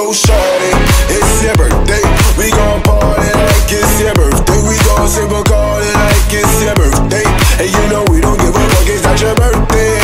know, shawty, it's your birthday. We gon' party like it's your birthday. We gon' sip a Bacardi like it's your birthday. And you know we don't give a fuck, it's not your birthday.